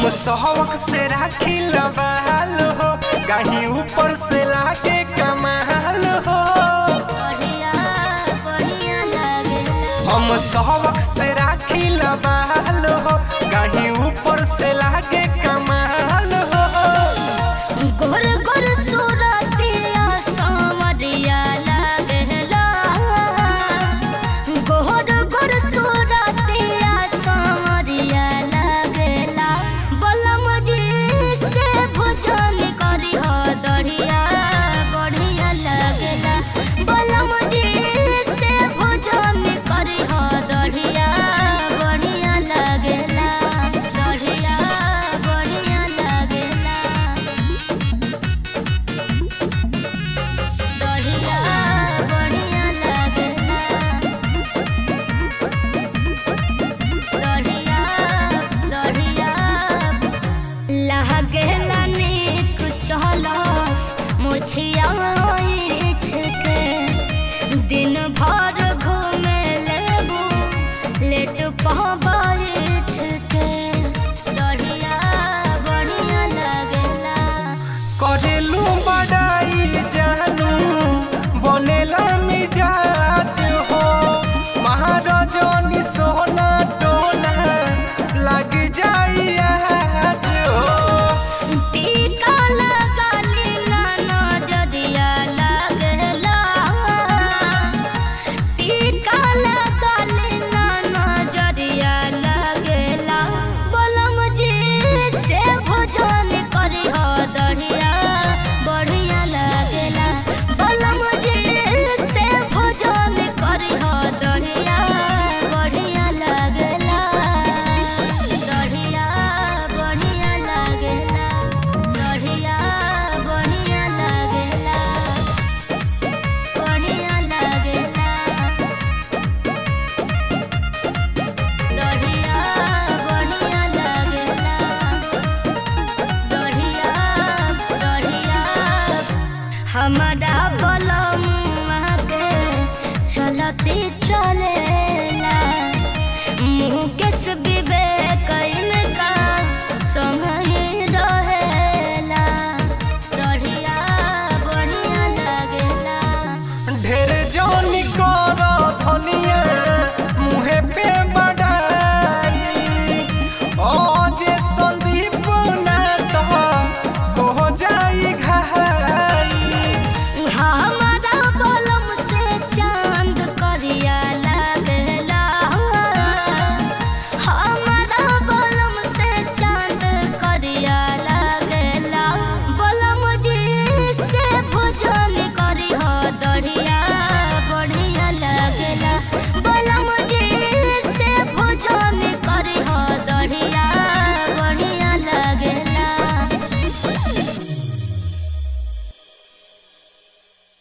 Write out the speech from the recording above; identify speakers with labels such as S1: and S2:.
S1: हम सहवक से राखी लबाल हो, कहीं ऊपर से लाके कमाल हो। हम सहवक से राखी लबाल हो, कहीं ऊपर से लाके कमाल हो।
S2: गोर गोर सूरतिया सावरिया लागला, गोर गोर सूरतिया सावरिया लागला। बलम जी से भोजन करी हो दढ़िया बढ़िया लागला। बलम जी से भोजन करी हो दढ़िया बढ़िया लागला, दढ़िया बढ़िया लागला। दढ़िया बढ़िया लागला, दढ़िया दढ़िया लागला नीक चला मुछिया ईठ के दिन भर